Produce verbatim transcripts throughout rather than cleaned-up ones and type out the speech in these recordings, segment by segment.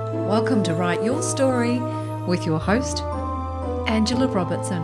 Welcome to Write Your Story with your host, Angela Robertson.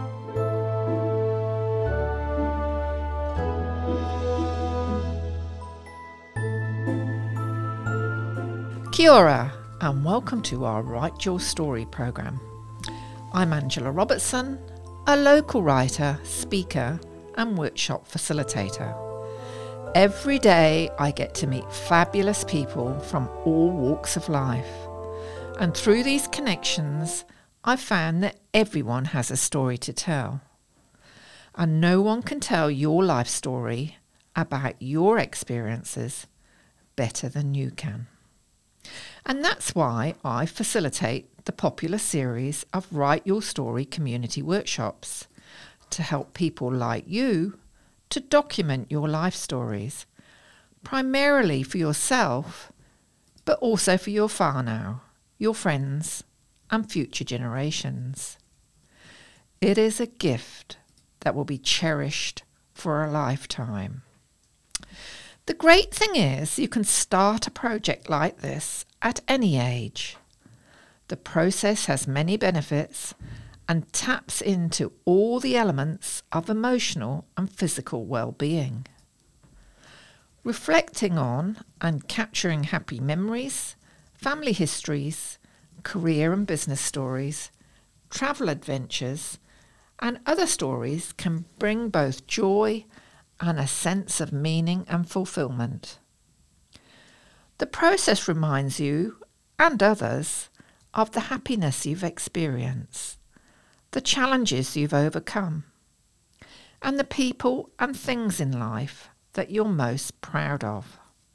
Kia ora, and welcome to our Write Your Story programme. I'm Angela Robertson, a local writer, speaker and workshop facilitator. Every day I get to meet fabulous people from all walks of life. And through these connections, I've found that everyone has a story to tell. And no one can tell your life story about your experiences better than you can. And that's why I facilitate the popular series of Write Your Story community workshops to help people like you to document your life stories, primarily for yourself, but also for your whānau, your friends, and future generations. It is a gift that will be cherished for a lifetime. The great thing is you can start a project like this at any age. The process has many benefits and taps into all the elements of emotional and physical well-being. Reflecting on and capturing happy memories, family histories, career and business stories, travel adventures, and other stories can bring both joy and a sense of meaning and fulfillment. The process reminds you and others of the happiness you've experienced, the challenges you've overcome, and the people and things in life that you're most proud of.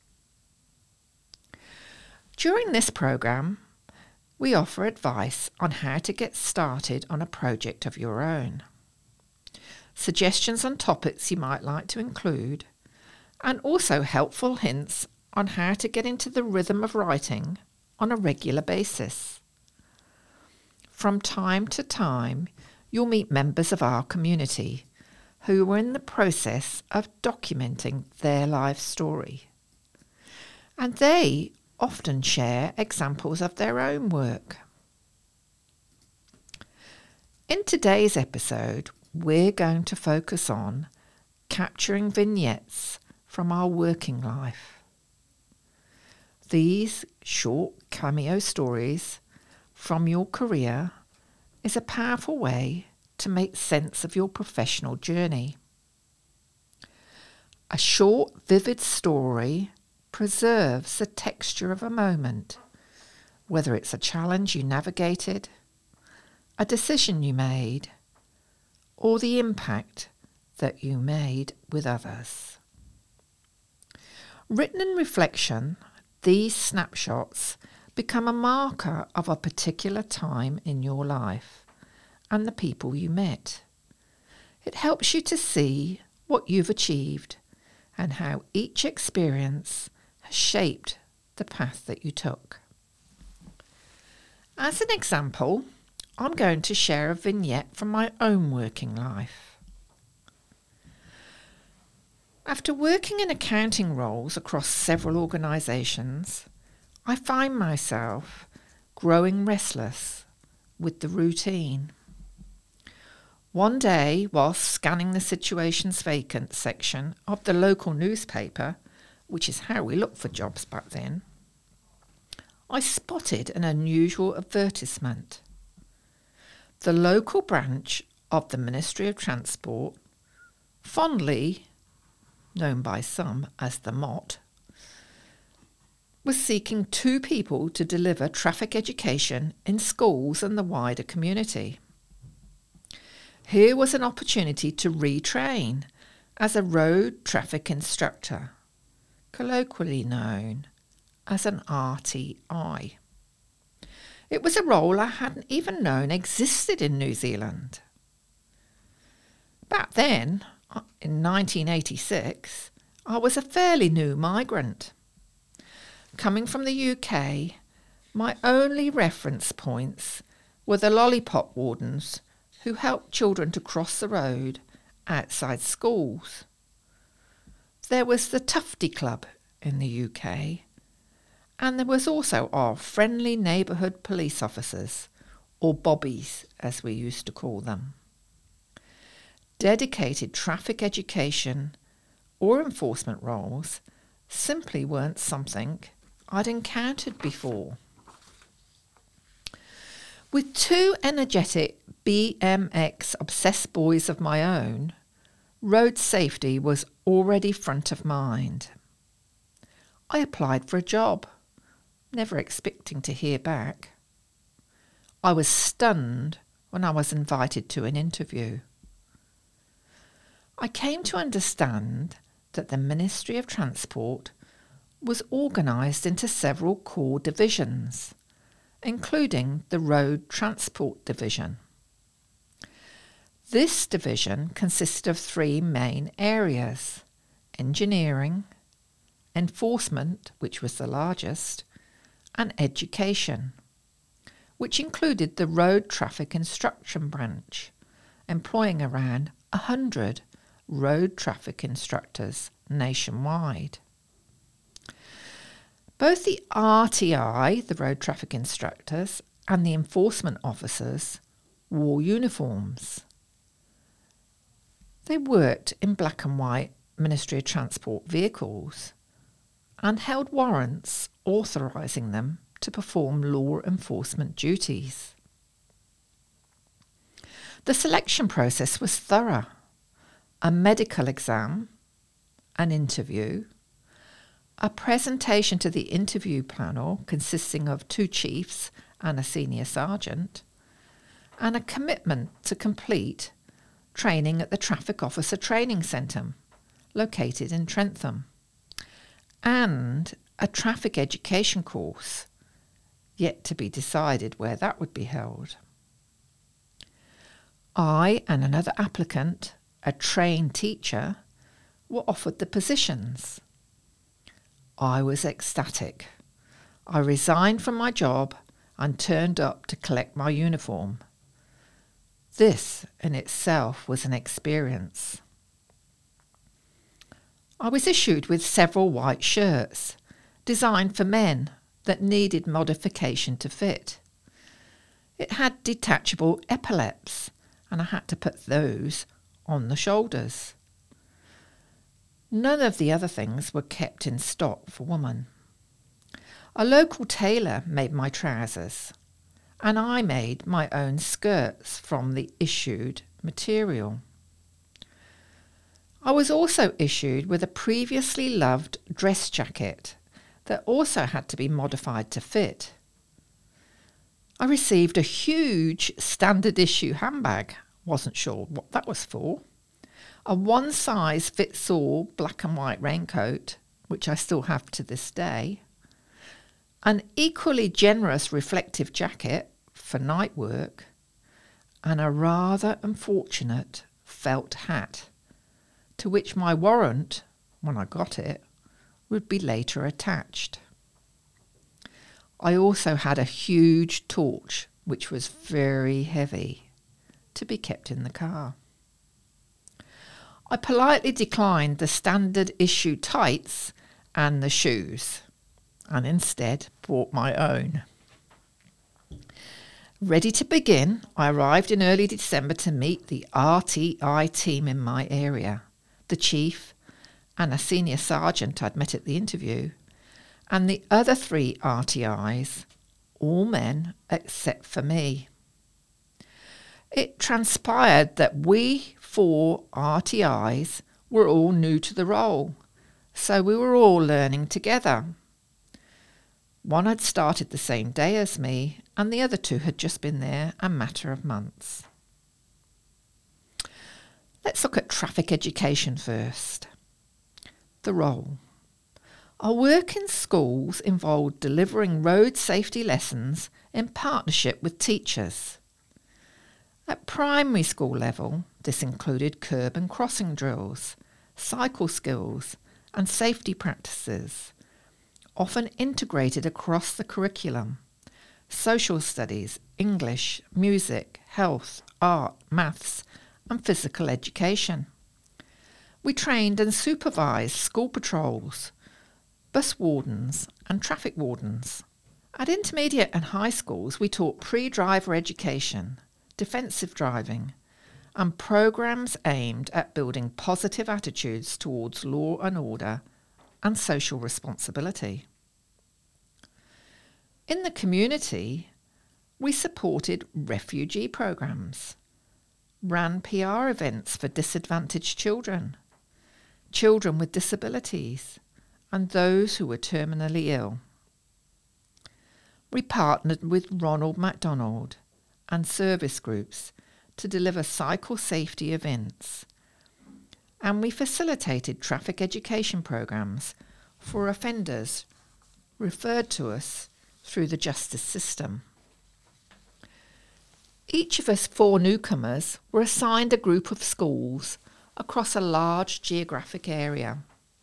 During this programme, we offer advice on how to get started on a project of your own, suggestions on topics you might like to include, and also helpful hints on how to get into the rhythm of writing on a regular basis. From time to time, you'll meet members of our community who are in the process of documenting their life story. And they often share examples of their own work. In today's episode, we're going to focus on capturing vignettes from our working life. These short cameo stories from your career is a powerful way to make sense of your professional journey. A short, vivid story preserves the texture of a moment, whether it's a challenge you navigated, a decision you made, or the impact that you made with others. Written in reflection, these snapshots become a marker of a particular time in your life and the people you met. It helps you to see what you've achieved and how each experience has shaped the path that you took. As an example, I'm going to share a vignette from my own working life. After working in accounting roles across several organisations, I find myself growing restless with the routine. One day, whilst scanning the situations vacant section of the local newspaper, which is how we looked for jobs back then, I spotted an unusual advertisement. The local branch of the Ministry of Transport, fondly known by some as the M O T, was seeking two people to deliver traffic education in schools and the wider community. Here was an opportunity to retrain as a road traffic instructor, colloquially known as an R T I. It was a role I hadn't even known existed in New Zealand. Back then, in nineteen eighty-six, I was a fairly new migrant. Coming from the U K, my only reference points were the lollipop wardens who helped children to cross the road outside schools. There was the Tufty Club in the U K, And there was also our friendly neighbourhood police officers, or bobbies as we used to call them. Dedicated traffic education or enforcement roles simply weren't something I'd encountered before. With two energetic B M X-obsessed boys of my own, road safety was already front of mind. I applied for a job, never expecting to hear back. I was stunned when I was invited to an interview. I came to understand that the Ministry of Transport was organised into several core divisions, including the Road Transport Division. This division consisted of three main areas: engineering, enforcement, which was the largest, and education, which included the Road Traffic Instruction Branch, employing around one hundred road traffic instructors nationwide. Both the R T I, the road traffic instructors, and the enforcement officers wore uniforms. They worked in black and white Ministry of Transport vehicles and held warrants authorising them to perform law enforcement duties. The selection process was thorough. A medical exam, an interview, a presentation to the interview panel consisting of two chiefs and a senior sergeant, and a commitment to complete training at the Traffic Officer Training Centre, located in Trentham, and a traffic education course, yet to be decided where that would be held. I and another applicant, a trained teacher, were offered the positions. I was ecstatic. I resigned from my job and turned up to collect my uniform. This in itself was an experience. I was issued with several white shirts, designed for men, that needed modification to fit. It had detachable epaulets, and I had to put those on the shoulders. None of the other things were kept in stock for women. A local tailor made my trousers, and I made my own skirts from the issued material. I was also issued with a previously loved dress jacket that also had to be modified to fit. I received a huge standard issue handbag, wasn't sure what that was for, a one-size-fits-all black and white raincoat, which I still have to this day, an equally generous reflective jacket for night work, and a rather unfortunate felt hat, to which my warrant, when I got it, would be later attached. I also had a huge torch, which was very heavy, to be kept in the car. I politely declined the standard issue tights and the shoes, and instead bought my own. Ready to begin, I arrived in early December to meet the R T I team in my area, the chief and a senior sergeant I'd met at the interview, and the other three R T Is, all men except for me. It transpired that we four R T Is were all new to the role, so we were all learning together. One had started the same day as me, and the other two had just been there a matter of months. Let's look at traffic education first. The role. Our work in schools involved delivering road safety lessons in partnership with teachers. At primary school level, this included curb and crossing drills, cycle skills, and safety practices, often integrated across the curriculum: social studies, English, music, health, art, maths, and physical education. We trained and supervised school patrols, bus wardens and traffic wardens. At intermediate and high schools, we taught pre-driver education, defensive driving, and programs aimed at building positive attitudes towards law and order and social responsibility. In the community, we supported refugee programs, ran P R events for disadvantaged children, children with disabilities, and those who were terminally ill. We partnered with Ronald McDonald and service groups to deliver cycle safety events, and we facilitated traffic education programs for offenders referred to us through the justice system. Each of us four newcomers were assigned a group of schools across a large geographic area.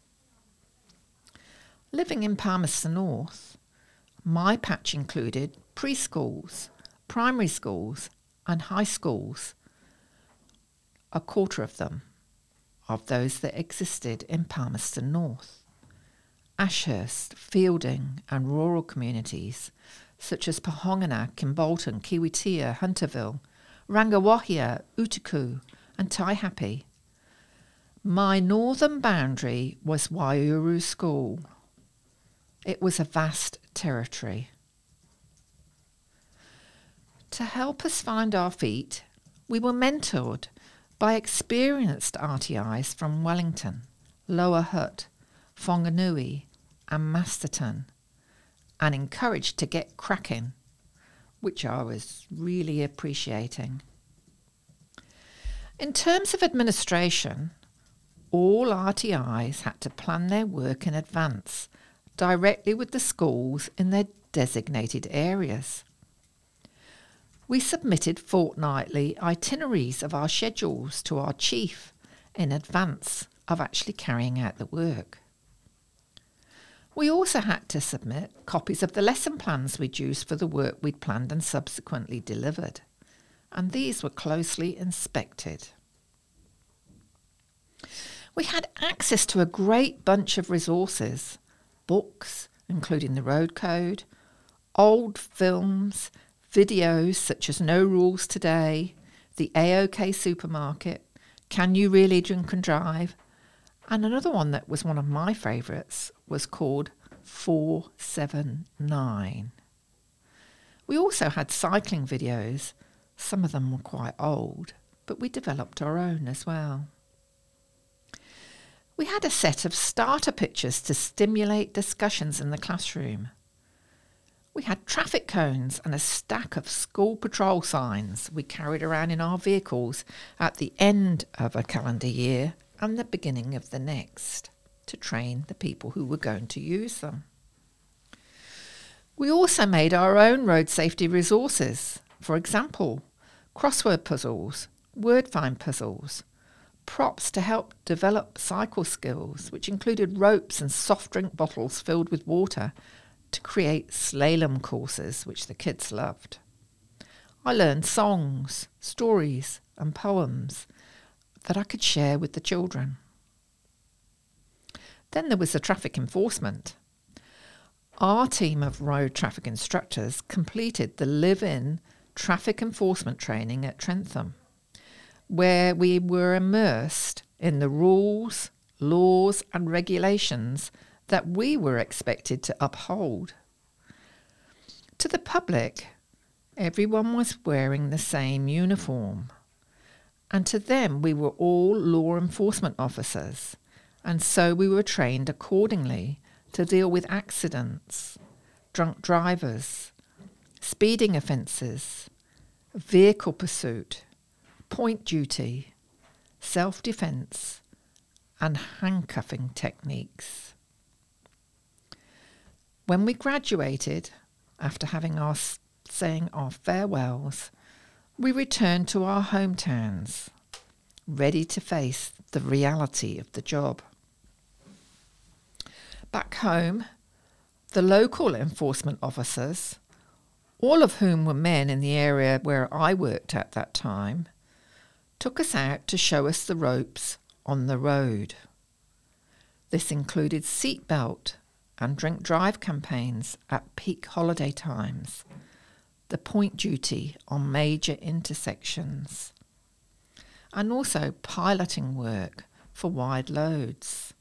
Living in Palmerston North, my patch included preschools, primary schools and high schools, a quarter of them, of those that existed in Palmerston North. Ashurst, Fielding and rural communities such as Pahonganak, Kimbolton, Kiwitea, Hunterville, Rangawahia, Utuku and Taihape. My northern boundary was Waiouru School. It was a vast territory. To help us find our feet, we were mentored by experienced R T Is from Wellington, Lower Hutt, Whanganui and Masterton, and encouraged to get cracking, which I was really appreciating. In terms of administration, all R T Is had to plan their work in advance, directly with the schools in their designated areas. We submitted fortnightly itineraries of our schedules to our chief in advance of actually carrying out the work. We also had to submit copies of the lesson plans we'd used for the work we'd planned and subsequently delivered, and these were closely inspected. We had access to a great bunch of resources, books, including the Road Code, old films, videos such as No Rules Today, the A O K Supermarket, Can You Really Drink and Drive, and another one that was one of my favourites was called four seven nine. We also had cycling videos. Some of them were quite old, but we developed our own as well. We had a set of starter pictures to stimulate discussions in the classroom. We had traffic cones and a stack of school patrol signs we carried around in our vehicles at the end of a calendar year and the beginning of the next to train the people who were going to use them. We also made our own road safety resources. For example, crossword puzzles, word find puzzles, props to help develop cycle skills, which included ropes and soft drink bottles filled with water to create slalom courses, which the kids loved. I learned songs, stories and poems that I could share with the children. Then there was the traffic enforcement. Our team of road traffic instructors completed the live-in traffic enforcement training at Trentham, where we were immersed in the rules, laws and regulations that we were expected to uphold. To the public, everyone was wearing the same uniform, and to them we were all law enforcement officers, and so we were trained accordingly to deal with accidents, drunk drivers, speeding offences, vehicle pursuit, point duty, self-defence, and handcuffing techniques. When we graduated, after having our saying our farewells, we returned to our hometowns, ready to face the reality of the job. Back home, the local enforcement officers, all of whom were men in the area where I worked at that time, took us out to show us the ropes on the road. This included seatbelt and drink drive campaigns at peak holiday times, the point duty on major intersections, and also piloting work for wide loads.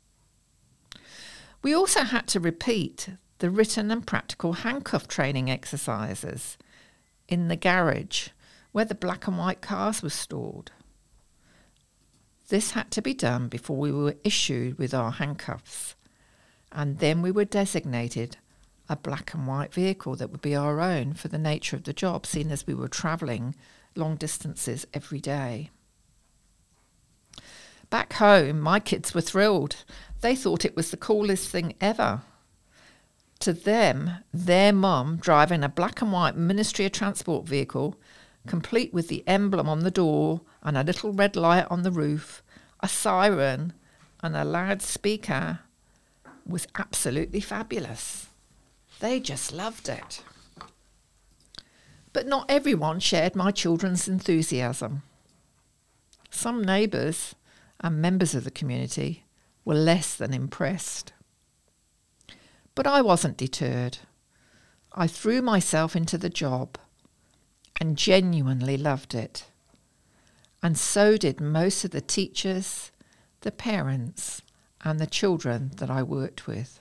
We also had to repeat the written and practical handcuff training exercises in the garage where the black and white cars were stored. This had to be done before we were issued with our handcuffs, and then we were designated a black and white vehicle that would be our own for the nature of the job, seeing as we were travelling long distances every day. Back home, my kids were thrilled. They thought it was the coolest thing ever. To them, their mum driving a black and white Ministry of Transport vehicle, complete with the emblem on the door and a little red light on the roof, a siren and a loudspeaker, was absolutely fabulous. They just loved it. But not everyone shared my children's enthusiasm. Some neighbours and members of the community were less than impressed. But I wasn't deterred. I threw myself into the job and genuinely loved it. And so did most of the teachers, the parents, and the children that I worked with.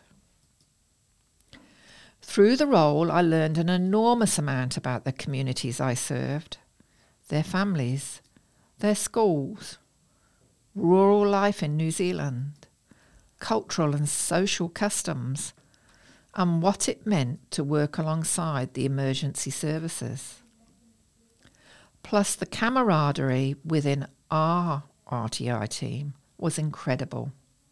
Through the role, I learned an enormous amount about the communities I served, their families, their schools, rural life in New Zealand, cultural and social customs, and what it meant to work alongside the emergency services. Plus, the camaraderie within our R T I team was incredible.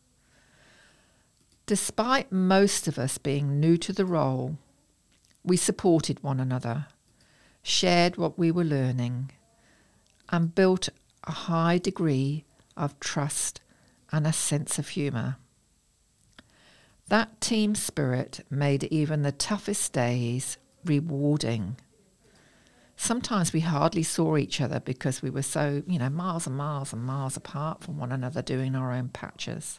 Despite most of us being new to the role, we supported one another, shared what we were learning, and built a high degree of trust and a sense of humour. That team spirit made even the toughest days rewarding. Sometimes we hardly saw each other because we were so, you know, miles and miles and miles apart from one another doing our own patches.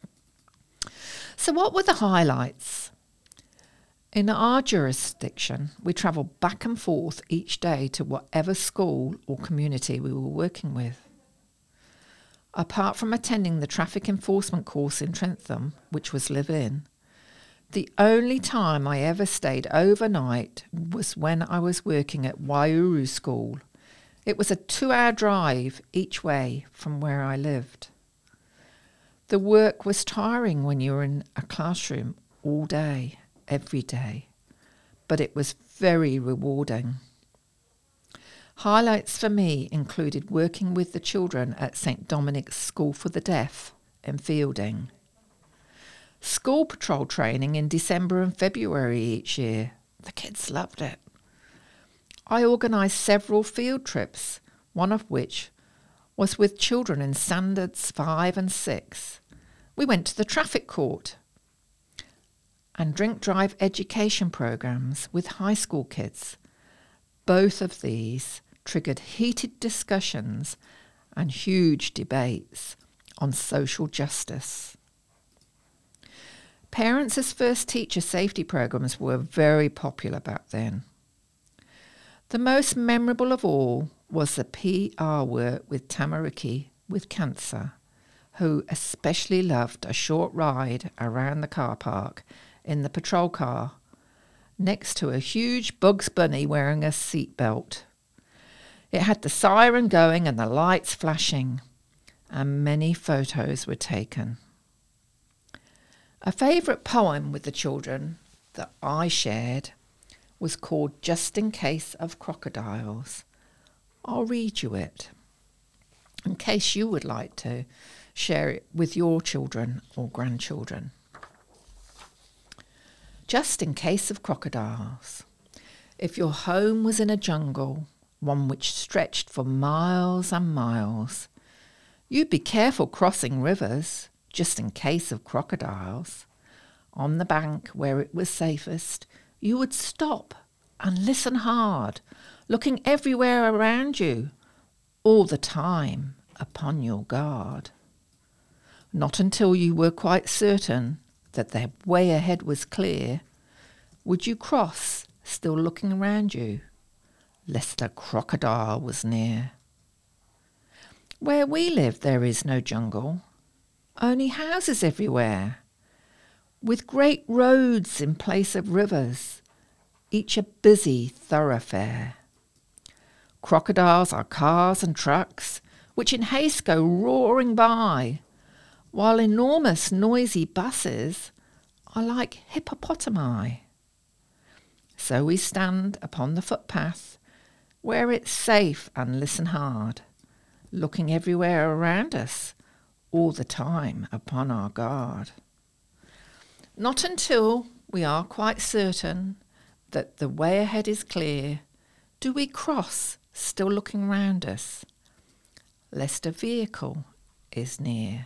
So what were the highlights? In our jurisdiction, we travelled back and forth each day to whatever school or community we were working with. Apart from attending the traffic enforcement course in Trentham, which was live-in, the only time I ever stayed overnight was when I was working at Waiouru School. It was a two-hour drive each way from where I lived. The work was tiring when you were in a classroom all day, every day, but it was very rewarding. Highlights for me included working with the children at Saint Dominic's School for the Deaf in Fielding. School patrol training in December and February each year. The kids loved it. I organised several field trips, one of which was with children in standards five and six. We went to the traffic court and drink drive education programs with high school kids. Both of these triggered heated discussions and huge debates on social justice. Parents as First Teacher safety programs were very popular back then. The most memorable of all was the P R work with Tamariki with cancer, who especially loved a short ride around the car park in the patrol car, next to a huge Bugs Bunny wearing a seatbelt. It had the siren going and the lights flashing, and many photos were taken. A favourite poem with the children that I shared was called Just in Case of Crocodiles. I'll read you it, in case you would like to share it with your children or grandchildren. Just in case of crocodiles. If your home was in a jungle, one which stretched for miles and miles, you'd be careful crossing rivers, just in case of crocodiles. On the bank where it was safest, you would stop and listen hard, looking everywhere around you, all the time upon your guard. Not until you were quite certain that the way ahead was clear, would you cross, still looking around you, lest a crocodile was near? Where we live there is no jungle, only houses everywhere, with great roads in place of rivers, each a busy thoroughfare. Crocodiles are cars and trucks, which in haste go roaring by, while enormous noisy buses are like hippopotami. So we stand upon the footpath, where it's safe, and listen hard, looking everywhere around us, all the time upon our guard. Not until we are quite certain that the way ahead is clear do we cross, still looking round us, lest a vehicle is near.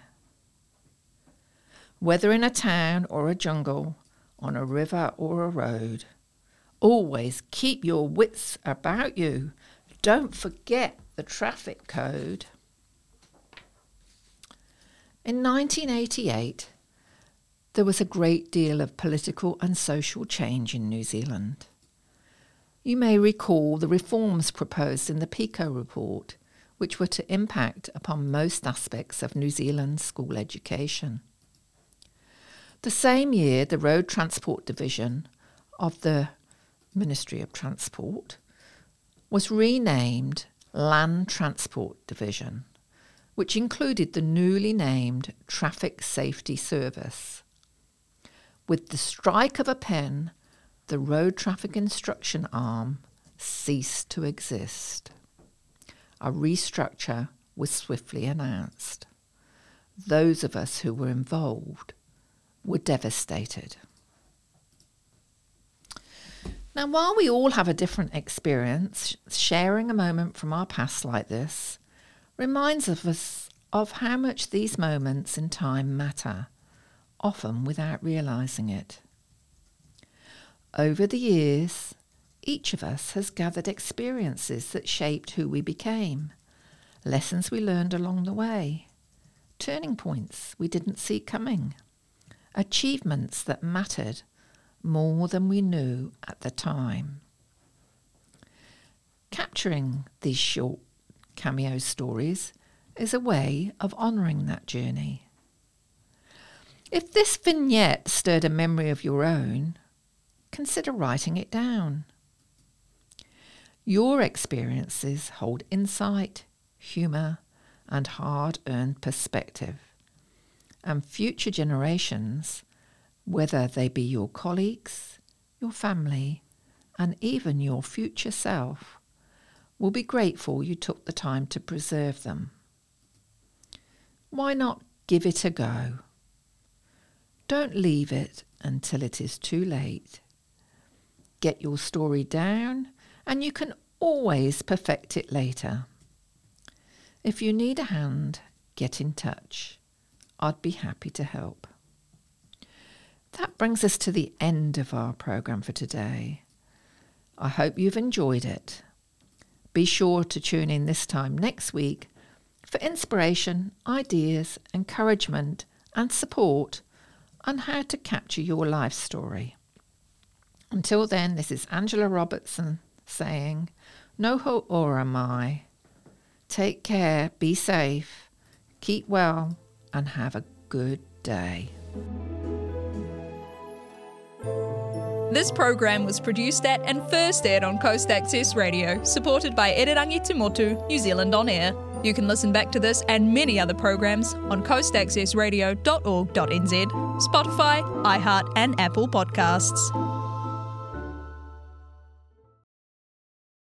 Whether in a town or a jungle, on a river or a road, always keep your wits about you. Don't forget the traffic code. In nineteen eighty-eight, there was a great deal of political and social change in New Zealand. You may recall the reforms proposed in the Pico Report, which were to impact upon most aspects of New Zealand's school education. The same year, the Road Transport Division of the Ministry of Transport was renamed Land Transport Division, which included the newly named Traffic Safety Service. With the strike of a pen, the Road Traffic Instruction Arm ceased to exist. A restructure was swiftly announced. Those of us who were involved were devastated. Now, while we all have a different experience, sharing a moment from our past like this reminds us of how much these moments in time matter, often without realising it. Over the years, each of us has gathered experiences that shaped who we became, lessons we learned along the way, turning points we didn't see coming, achievements that mattered more than we knew at the time. Capturing these short cameo stories is a way of honouring that journey. If this vignette stirred a memory of your own, consider writing it down. Your experiences hold insight, humour, and hard-earned perspective, and future generations, whether they be your colleagues, your family, and even your future self, will be grateful you took the time to preserve them. Why not give it a go? Don't leave it until it is too late. Get your story down, and you can always perfect it later. If you need a hand, get in touch. I'd be happy to help. That brings us to the end of our programme for today. I hope you've enjoyed it. Be sure to tune in this time next week for inspiration, ideas, encouragement and support on how to capture your life story. Until then, this is Angela Robertson saying, Noho ora mai. Take care, be safe, keep well, and have a good day. This program was produced at and first aired on Coast Access Radio, supported by Ererangi Te Motu, New Zealand On Air. You can listen back to this and many other programs on coast access radio dot org dot n z, Spotify, iHeart and Apple Podcasts.